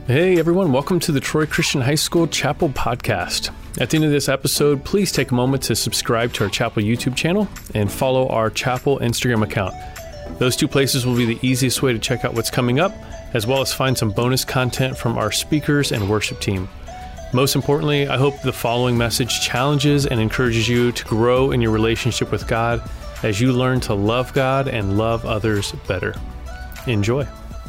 Hey everyone, welcome to the Troy Christian High School Chapel Podcast. At the end of this episode, please take a moment to subscribe to our Chapel YouTube channel and follow our Chapel Instagram account. Those two places will be the easiest way to check out what's coming up, as well as find some bonus content from our speakers and worship team. Most importantly, I hope the following message challenges and encourages you to grow in your relationship with God as you learn to love God and love others better. Enjoy.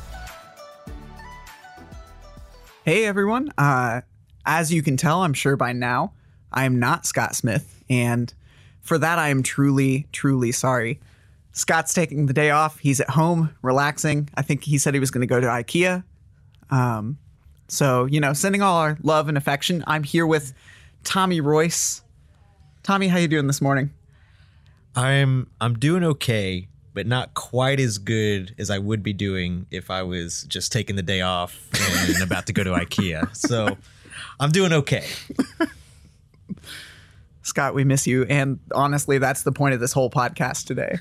Hey everyone, as you can tell, I'm sure by now, I am not Scott Smith, and for that I am truly, truly sorry. Scott's taking the day off. He's at home, relaxing. I think he said he was going to go to IKEA. So, sending all our love and affection. I'm here with Tommy Royce. Tommy, how you doing this morning? I'm doing okay, but not quite as good as I would be doing if I was just taking the day off and about to go to IKEA. So I'm doing okay. Scott, we miss you. And honestly, that's the point of this whole podcast today.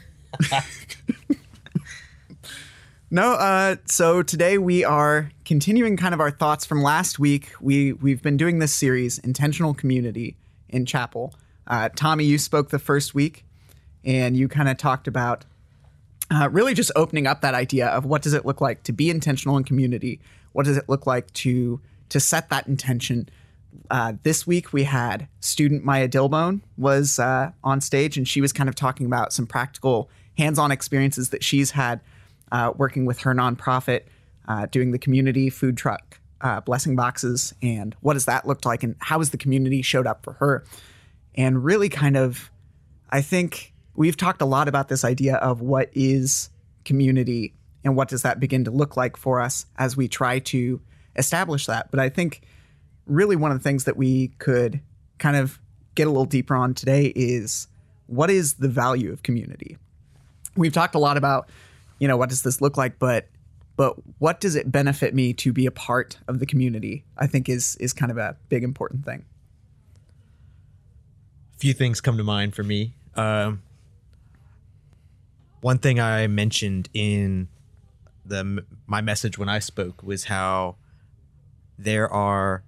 So today we are continuing kind of our thoughts from last week. We've been doing this series, Intentional Community in Chapel. Tommy, you spoke the first week, and you kind of talked about really just opening up that idea of what does it look like to be intentional in community? What does it look like to set that intention? This week we had student Maya Dilbone was on stage, and she was kind of talking about some practical hands-on experiences that she's had working with her nonprofit, doing the community food truck blessing boxes, and what does that look like, and how has the community showed up for her? And really kind of, I think we've talked a lot about this idea of what is community and what does that begin to look like for us as we try to establish that. But I think really one of the things that we could kind of get a little deeper on today is what is the value of community? We've talked a lot about, what does this look like, but what does it benefit me to be a part of the community? I think is kind of a big important thing. A few things come to mind for me. One thing I mentioned in my message when I spoke was how there are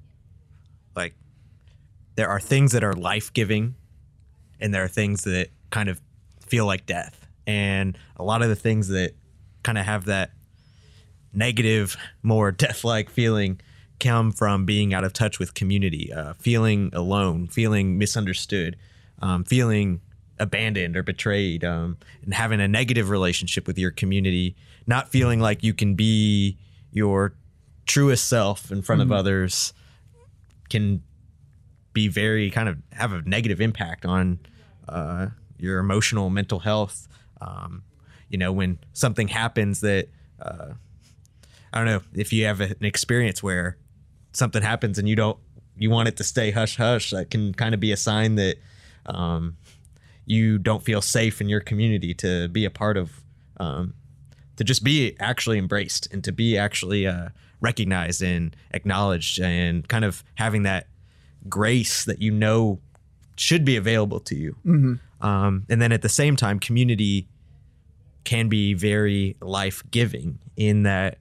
things that are life-giving, and there are things that kind of feel like death. And a lot of the things that kind of have that negative, more death-like feeling come from being out of touch with community, feeling alone, feeling misunderstood, feeling abandoned or betrayed, and having a negative relationship with your community, not feeling like you can be your truest self in front of others, can be very kind of have a negative impact on your emotional, mental health. When something happens that, I don't know, if you have an experience where something happens and you want it to stay hush hush, that can kind of be a sign that, you don't feel safe in your community to be a part of, to just be actually embraced and to be actually recognized and acknowledged, and kind of having that grace that should be available to you. And then at the same time, community can be very life-giving in that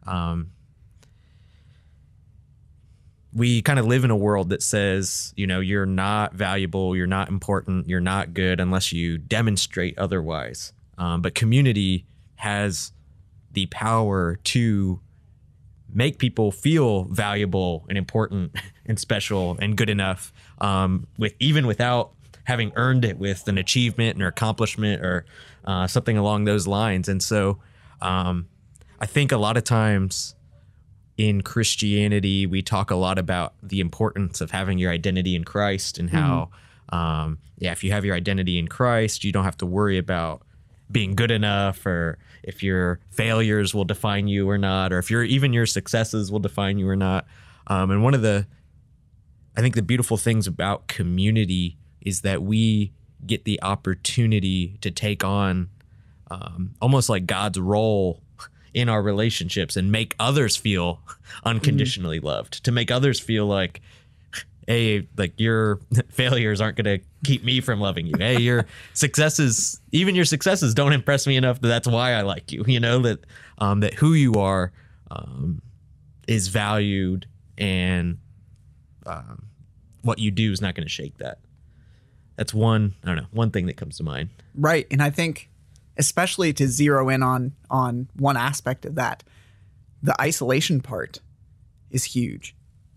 we kind of live in a world that says, you're not valuable, you're not important, you're not good unless you demonstrate otherwise. But community has the power to make people feel valuable and important and special and good enough, even without having earned it with an achievement or accomplishment or something along those lines. And so I think a lot of times in Christianity, we talk a lot about the importance of having your identity in Christ, and how, if you have your identity in Christ, you don't have to worry about being good enough, or if your failures will define you or not, or if even your successes will define you or not. And one of I think the beautiful things about community is that we get the opportunity to take on almost like God's role in our relationships and make others feel unconditionally loved, to make others feel like, hey, like your failures aren't going to keep me from loving you. Hey, your successes, even your successes don't impress me enough that that's why I like you, that who you are is valued, and what you do is not going to shake that. That's one thing that comes to mind. Right. And I think especially to zero in on one aspect of that, the isolation part is huge.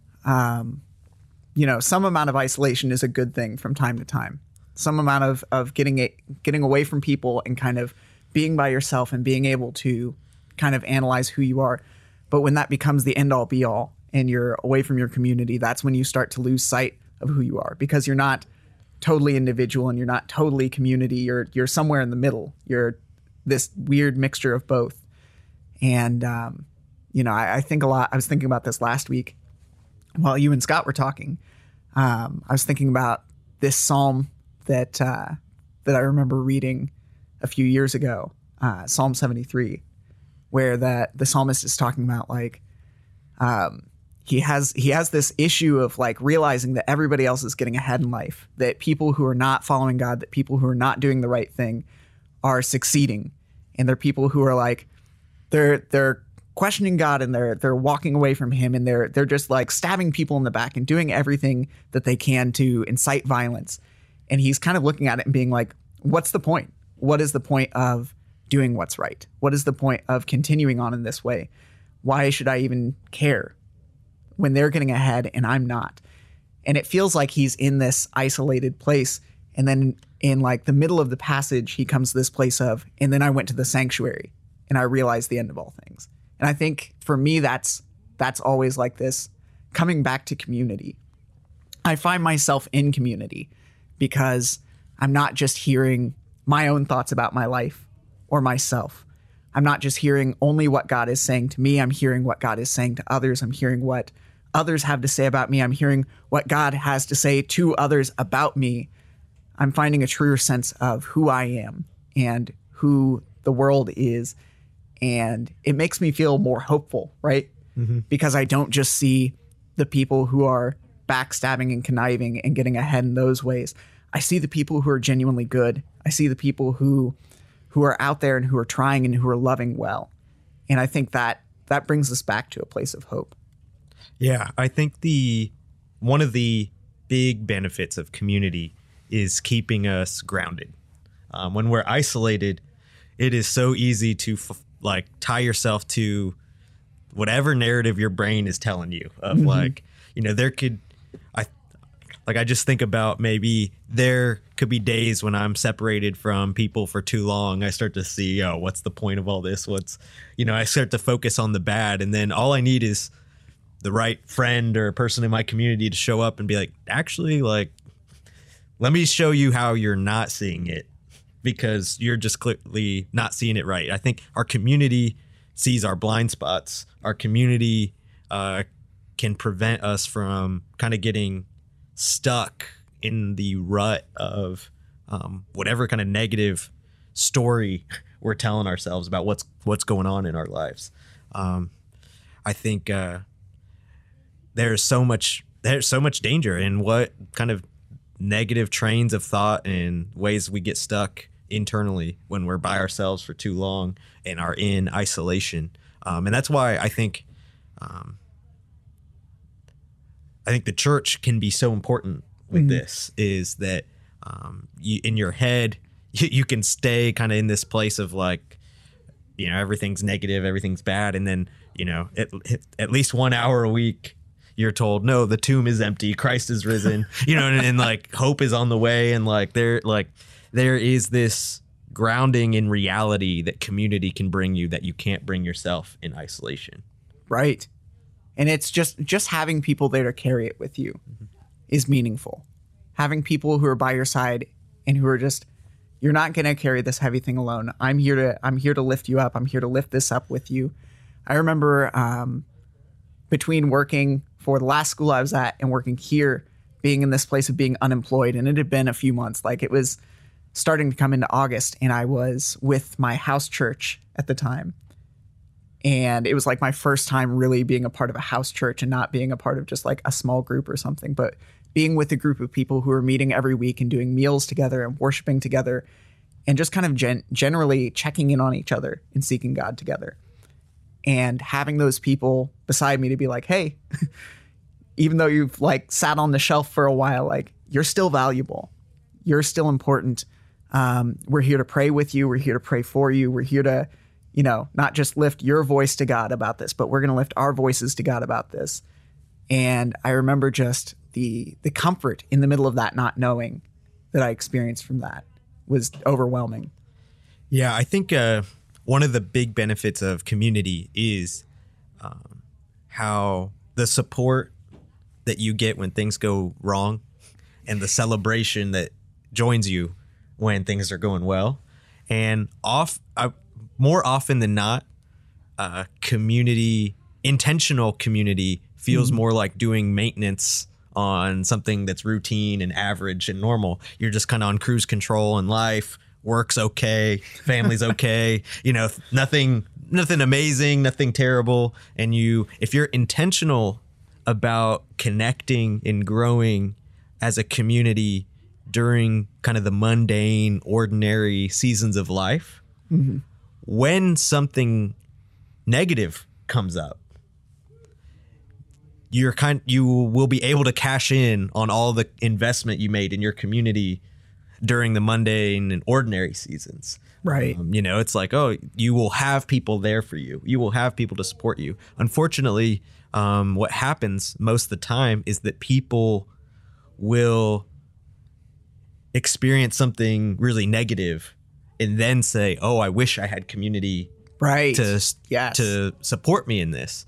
Some amount of isolation is a good thing from time to time. Some amount of getting away from people and kind of being by yourself and being able to kind of analyze who you are. But when that becomes the end all be all and you're away from your community, that's when you start to lose sight of who you are, because you're not totally individual and you're not totally community. You're somewhere in the middle. You're this weird mixture of both. And, I think a lot. I was thinking about this last week while you and Scott were talking. I was thinking about this psalm that I remember reading a few years ago, Psalm 73, where the psalmist is talking about like he has this issue of like realizing that everybody else is getting ahead in life, that people who are not following God, that people who are not doing the right thing are succeeding, and they're people who are like they're questioning God and they're walking away from him, and they're just like stabbing people in the back and doing everything that they can to incite violence. And he's kind of looking at it and being like, what's the point? What is the point of doing what's right? What is the point of continuing on in this way? Why should I even care when they're getting ahead and I'm not? And it feels like he's in this isolated place. And then in like the middle of the passage, he comes to this place of, and then I went to the sanctuary and I realized the end of all things. And I think for me, that's always like this coming back to community. I find myself in community because I'm not just hearing my own thoughts about my life or myself. I'm not just hearing only what God is saying to me. I'm hearing what God is saying to others. I'm hearing what others have to say about me. I'm hearing what God has to say to others about me. I'm finding a truer sense of who I am and who the world is. And it makes me feel more hopeful, right? Mm-hmm. Because I don't just see the people who are backstabbing and conniving and getting ahead in those ways. I see the people who are genuinely good. I see the people who are out there and who are trying and who are loving well. And I think that brings us back to a place of hope. Yeah, I think one of the big benefits of community is keeping us grounded. When we're isolated, it is so easy to tie yourself to whatever narrative your brain is telling you of mm-hmm. I just think about maybe there could be days when I'm separated from people for too long. I start to see, what's the point of all this? I start to focus on the bad. And then all I need is the right friend or person in my community to show up and be like, actually, like, let me show you how you're not seeing it, because you're just clearly not seeing it right. I think our community sees our blind spots. Our community can prevent us from kind of getting stuck in the rut of whatever kind of negative story we're telling ourselves about what's going on in our lives. I think there's so much danger in what kind of negative trains of thought and ways we get stuck internally when we're by ourselves for too long and are in isolation. And that's why I think the church can be so important with mm-hmm. this, is that in your head, you can stay kind of in this place of like, everything's negative, everything's bad. And then, at least 1 hour a week, you're told, no, the tomb is empty, Christ is risen, and like hope is on the way. And there is this grounding in reality that community can bring you that you can't bring yourself in isolation. Right. And it's just having people there to carry it with you mm-hmm. is meaningful. Having people who are by your side and who are just, you're not going to carry this heavy thing alone. I'm here to lift you up. I'm here to lift this up with you. I remember between working for the last school I was at and working here, being in this place of being unemployed, and it had been a few months, like it was starting to come into August, and I was with my house church at the time. And it was like my first time really being a part of a house church and not being a part of just like a small group or something, but being with a group of people who are meeting every week and doing meals together and worshiping together and just kind of generally checking in on each other and seeking God together. and having those people beside me to be like, hey, even though you've like sat on the shelf for a while, like you're still valuable. You're still important. We're here to pray with you. We're here to pray for you. We're here to, not just lift your voice to God about this, but we're going to lift our voices to God about this. And I remember just the comfort in the middle of that, not knowing, that I experienced from that was overwhelming. Yeah, I think one of the big benefits of community is how the support that you get when things go wrong and the celebration that joins you when things are going well. And more often than not, intentional community feels more like doing maintenance on something that's routine and average and normal. You're just kind of on cruise control in life. Work's okay, family's okay, nothing amazing, nothing terrible. And if you're intentional about connecting and growing as a community during kind of the mundane, ordinary seasons of life, when something negative comes up, you will be able to cash in on all the investment you made in your community during the mundane and ordinary seasons. Right. It's like, you will have people there for you. You will have people to support you. Unfortunately, what happens most of the time is that people will experience something really negative and then say, I wish I had community to support me in this.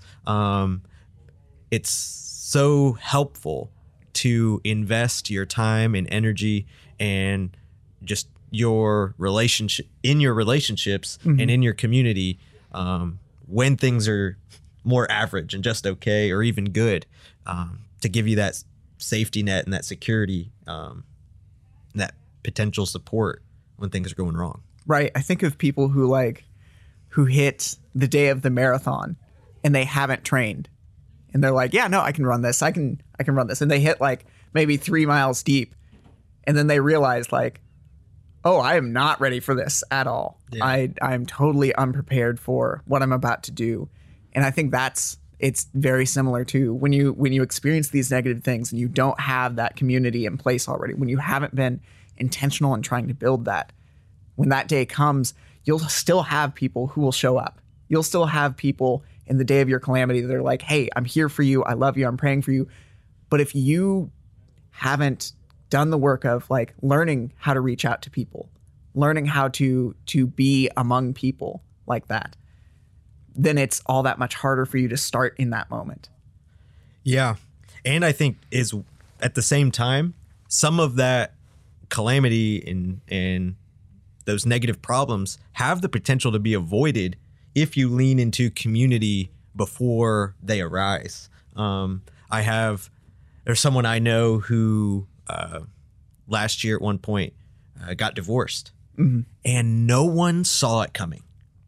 It's so helpful to invest your time and energy and just your relationships and in your community when things are more average and just okay or even good, to give you that safety net and that security, and that potential support when things are going wrong. Right. I think of people who hit the day of the marathon and they haven't trained. And they're like, yeah, no, I can run this. I can run this. And they hit like maybe 3 miles deep. And then they realize like, I am not ready for this at all. Yeah. I'm totally unprepared for what I'm about to do. And I think it's very similar to when you experience these negative things and you don't have that community in place already, when you haven't been intentional in trying to build that. When that day comes, you'll still have people who will show up. You'll still have people in the day of your calamity that are like, hey, I'm here for you. I love you. I'm praying for you. But if you haven't done the work of like learning how to reach out to people, learning how to be among people like that, then it's all that much harder for you to start in that moment. Yeah. And I think is at the same time, some of that calamity and those negative problems have the potential to be avoided if you lean into community before they arise. There's someone I know who last year at one point got divorced, and no one saw it coming.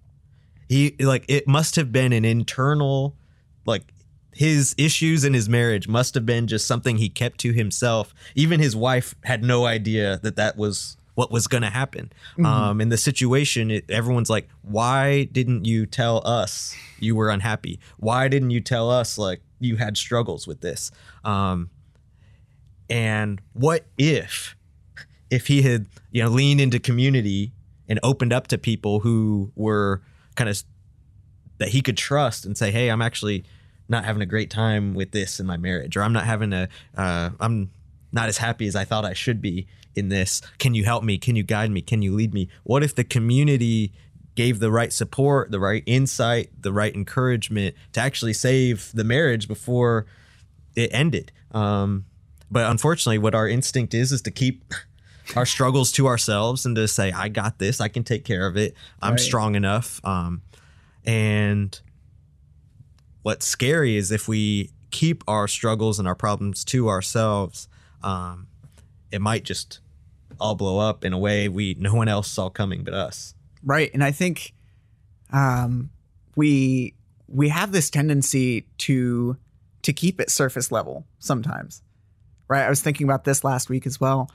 It must have been an internal, his issues in his marriage must have been just something he kept to himself. Even his wife had no idea that was what was going to happen. In the situation, everyone's like, why didn't you tell us you were unhappy? Why didn't you tell us you had struggles with this? And what if he had, leaned into community and opened up to people who were kind of that he could trust and say, hey, I'm actually not having a great time with this in my marriage, or I'm not I'm not as happy as I thought I should be in this. Can you help me? Can you guide me? Can you lead me? What if the community gave the right support, the right insight, the right encouragement to actually save the marriage before it ended? But unfortunately, what our instinct is to keep our struggles to ourselves and to say, I got this, I can take care of it, I'm strong enough. And what's scary is if we keep our struggles and our problems to ourselves, it might just all blow up in a way no one else saw coming but us. Right. And I think we have this tendency to keep it surface level sometimes. Right. I was thinking about this last week as well.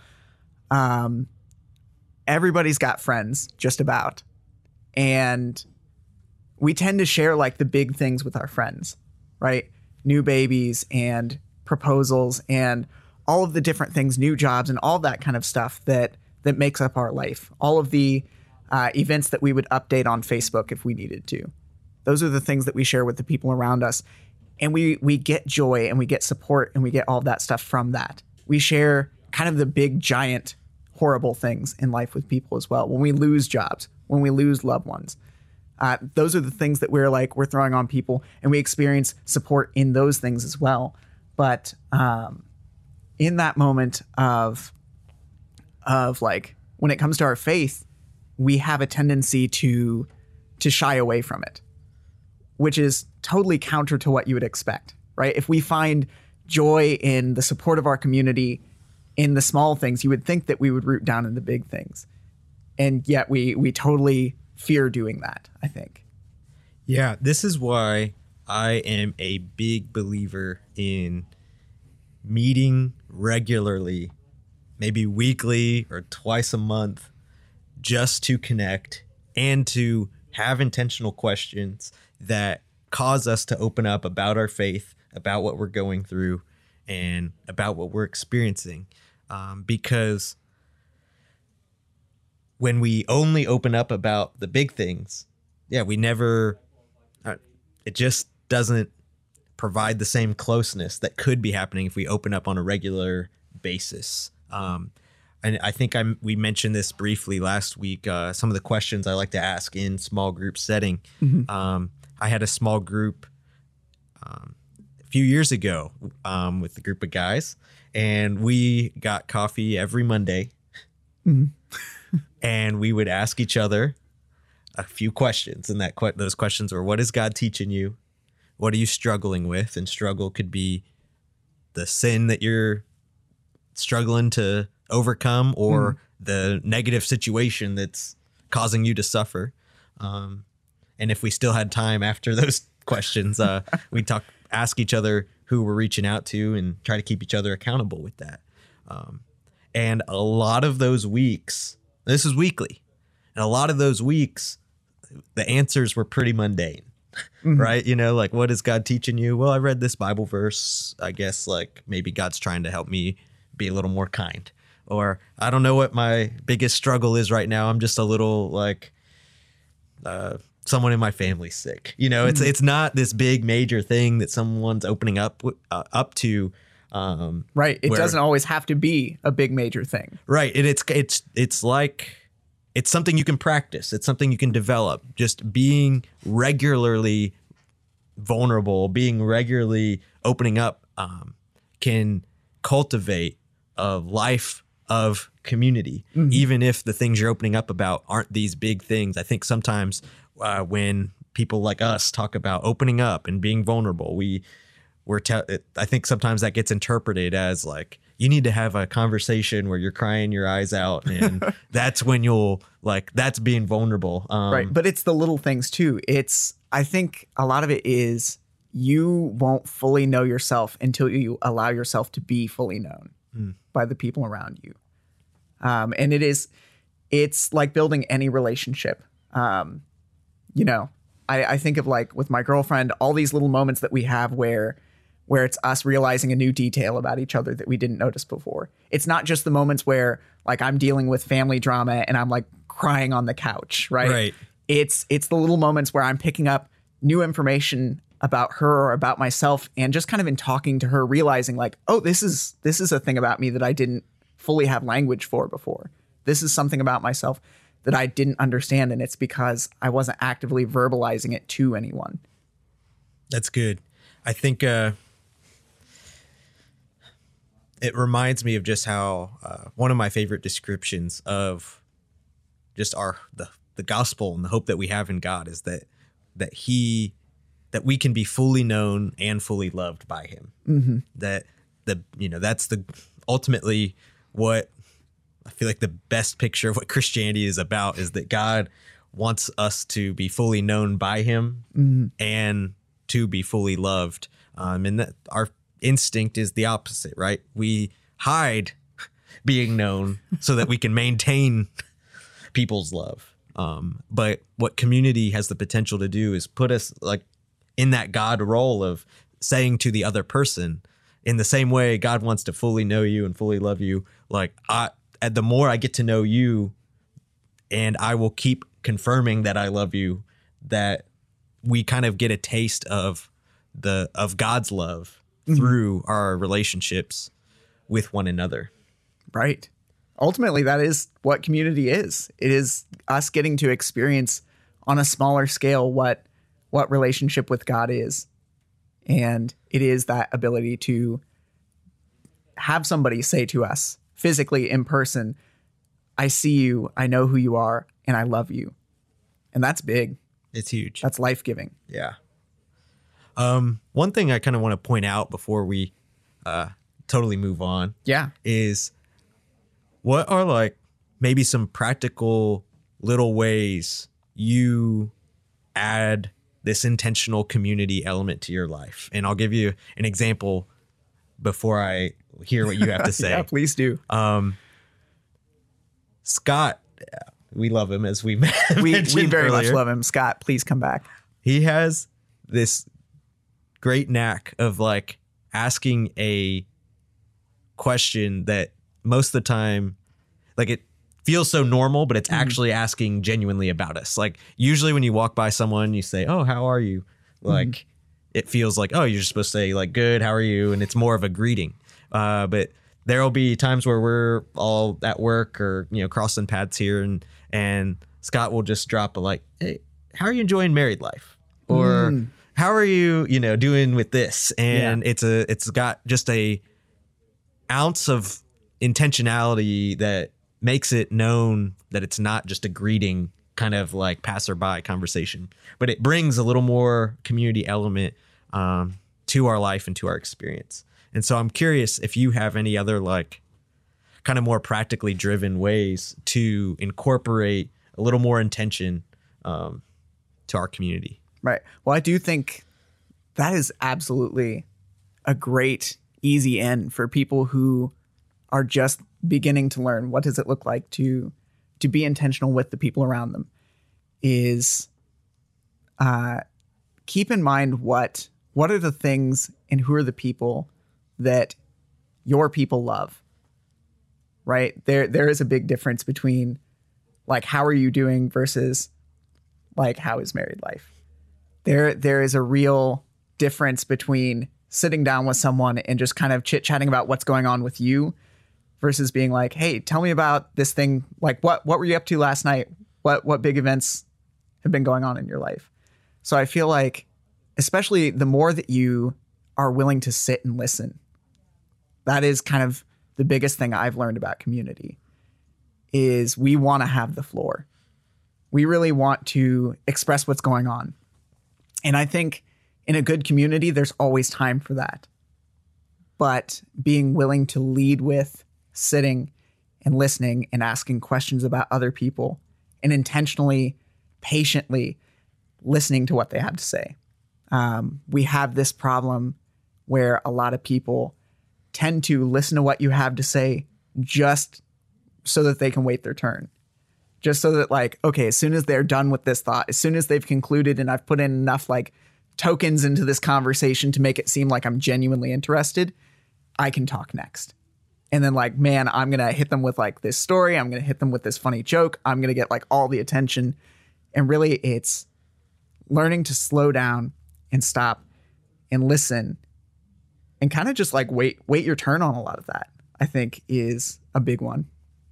Everybody's got friends, just about. And we tend to share like the big things with our friends, right? New babies and proposals and all of the different things, new jobs and all that kind of stuff that makes up our life. All of the events that we would update on Facebook if we needed to. Those are the things that we share with the people around us. And we get joy and we get support and we get all of that stuff from that. We share kind of the big, giant, horrible things in life with people as well. When we lose jobs, when we lose loved ones, those are the things that we're throwing on people, and we experience support in those things as well. But in that moment of like, when it comes to our faith, we have a tendency to shy away from it, which is totally counter to what you would expect, right? If we find joy in the support of our community in the small things, you would think that we would root down in the big things. And yet we totally fear doing that, I think. Yeah, this is why I am a big believer in meeting regularly, maybe weekly or twice a month, just to connect and to have intentional questions that cause us to open up about our faith, about what we're going through, and about what we're experiencing. Because when we only open up about the big things, we never, it just doesn't provide the same closeness that could be happening if we open up on a regular basis. And I think we mentioned this briefly last week, some of the questions I like to ask in small group setting. Mm-hmm. I had a small group a few years ago with a group of guys, and we got coffee every Monday. Mm-hmm. And we would ask each other a few questions, and those questions were, what is God teaching you? What are you struggling with? And struggle could be the sin that you're struggling to overcome, or the negative situation that's causing you to suffer. And if we still had time after those questions, we'd ask each other who we're reaching out to and try to keep each other accountable with that. And a lot of those weeks, this is weekly, and a lot of those weeks, the answers were pretty mundane, right? You know, like, what is God teaching you? Well, I read this Bible verse. I guess like maybe God's trying to help me be a little more kind. Or I don't know what my biggest struggle is right now. I'm just a little like someone in my family's sick. You know, it's not this big major thing that someone's opening up to. Right. It doesn't always have to be a big major thing. Right. And it's like, it's something you can practice. It's something you can develop. Just being regularly vulnerable, being regularly opening up can cultivate a life of community, even if the things you're opening up about aren't these big things. I think sometimes when people like us talk about opening up and being vulnerable, I think sometimes that gets interpreted as like, you need to have a conversation where you're crying your eyes out, and that's when that's being vulnerable. Right. But it's the little things too. I think a lot of it is you won't fully know yourself until you allow yourself to be fully known by the people around you. And it's like building any relationship. You know, I think of like with my girlfriend, all these little moments that we have where it's us realizing a new detail about each other that we didn't notice before. It's not just the moments where like I'm dealing with family drama and I'm like crying on the couch, right? Right. It's the little moments where I'm picking up new information about her or about myself, and just kind of in talking to her, realizing like, oh, this is a thing about me that I didn't fully have language for before. This is something about myself that I didn't understand, and it's because I wasn't actively verbalizing it to anyone. That's good. I think it reminds me of just how one of my favorite descriptions of just the gospel and the hope that we have in God is that we can be fully known and fully loved by him. Mm-hmm. That's ultimately what I feel like the best picture of what Christianity is about, is that God wants us to be fully known by him and to be fully loved. And that our instinct is the opposite, right? We hide being known so that we can maintain people's love. But what community has the potential to do is put us like in that God role of saying to the other person, in the same way God wants to fully know you and fully love you, like the more I get to know you, and I will keep confirming that I love you, that we kind of get a taste of God's love through our relationships with one another. Right. Ultimately, that is what community is. It is us getting to experience on a smaller scale what relationship with God is. And it is that ability to have somebody say to us physically in person, I see you, I know who you are, and I love you. And that's big. It's huge. That's life-giving. Yeah. One thing I kind of want to point out before we totally move on is what are like maybe some practical little ways you add this intentional community element to your life. And I'll give you an example before I hear what you have to say. Yeah, please do. Scott, we love him, as we We mentioned very earlier. much love him. Scott, please come back. He has this great knack of like asking a question that most of the time, like it feels so normal, but it's actually asking genuinely about us. Like usually when you walk by someone, you say, "Oh, how are you?" Like it feels like, oh, you're supposed to say like, "Good, how are you?" And it's more of a greeting. But there'll be times where we're all at work or, you know, crossing paths here, and Scott will just drop a like, "Hey, how are you enjoying married life?" Or how are you, you know, doing with this? And it's got just a ounce of intentionality that makes it known that it's not just a greeting kind of like passerby conversation, but it brings a little more community element to our life and to our experience. And so I'm curious if you have any other like kind of more practically driven ways to incorporate a little more intention to our community. Right. Well, I do think that is absolutely a great, easy end for people who are just beginning to learn what does it look like to be intentional with the people around them, is keep in mind what are the things and who are the people that your people love, right? There is a big difference between like, how are you doing versus like, how is married life? There is a real difference between sitting down with someone and just kind of chit-chatting about what's going on with you versus being like, hey, tell me about this thing. Like, what were you up to last night? What big events have been going on in your life? So I feel like, especially the more that you are willing to sit and listen, that is kind of the biggest thing I've learned about community, is we want to have the floor. We really want to express what's going on. And I think in a good community, there's always time for that. But being willing to lead with sitting and listening and asking questions about other people and intentionally, patiently listening to what they have to say. We have this problem where a lot of people tend to listen to what you have to say just so that they can wait their turn. Just so that like, okay, as soon as they're done with this thought, as soon as they've concluded and I've put in enough like tokens into this conversation to make it seem like I'm genuinely interested, I can talk next. And then like, man, I'm going to hit them with like this story. I'm going to hit them with this funny joke. I'm going to get like all the attention. And really it's learning to slow down and stop and listen and kind of just like wait your turn on a lot of that, I think is a big one.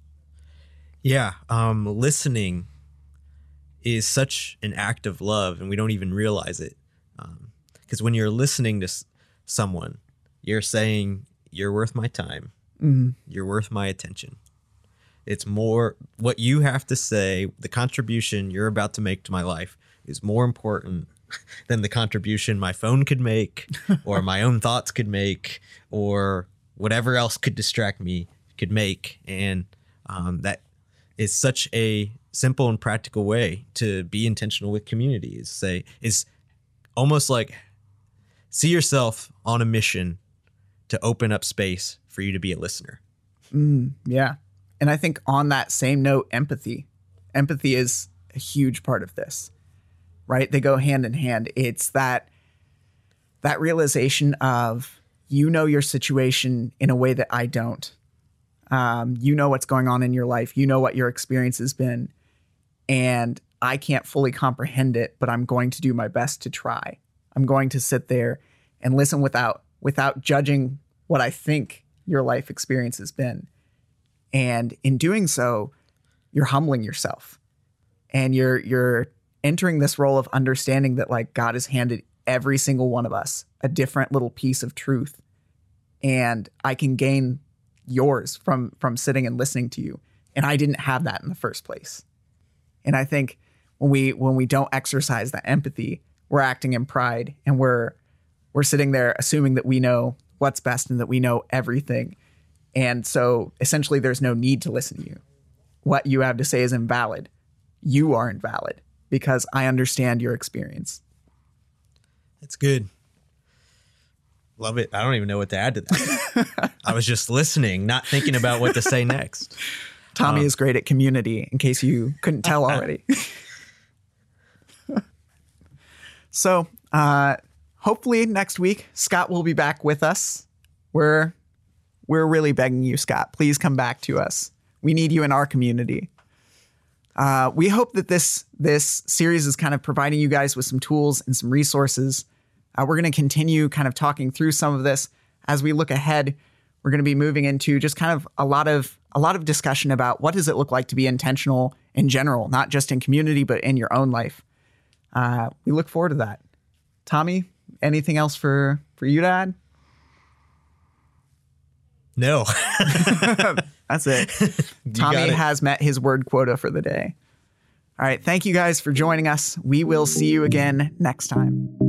Yeah. Listening is such an act of love and we don't even realize it. Because when you're listening to someone, you're saying, you're worth my time. Mm-hmm. You're worth my attention. It's more what you have to say. The contribution you're about to make to my life is more important than the contribution my phone could make or my own thoughts could make or whatever else could distract me could make. And that is such a simple and practical way to be intentional with community, is almost like see yourself on a mission to open up space for you to be a listener. Yeah. And I think on that same note, empathy is a huge part of this, right? They go hand in hand. It's that realization of, you know, your situation in a way that I don't. You know what's going on in your life. You know what your experience has been. And I can't fully comprehend it, but I'm going to do my best to try. I'm going to sit there and listen without judging what I think your life experience has been. And in doing so, you're humbling yourself. And you're entering this role of understanding that, like, God has handed every single one of us a different little piece of truth. And I can gain yours from sitting and listening to you. And I didn't have that in the first place. And I think when we don't exercise that empathy, we're acting in pride, and we're sitting there assuming that we know what's best and that we know everything. And so essentially there's no need to listen to you. What you have to say is invalid. You are invalid because I understand your experience. That's good. Love it. I don't even know what to add to that. I was just listening, not thinking about what to say next. Tommy is great at community, in case you couldn't tell already. So hopefully next week, Scott will be back with us. We're really begging you, Scott. Please come back to us. We need you in our community. We hope that this series is kind of providing you guys with some tools and some resources. We're going to continue kind of talking through some of this as we look ahead. We're going to be moving into just kind of a lot of discussion about what does it look like to be intentional in general, not just in community, but in your own life. We look forward to that. Tommy, anything else for you to add? No. That's it. Tommy has met his word quota for the day. All right. Thank you guys for joining us. We will see you again next time.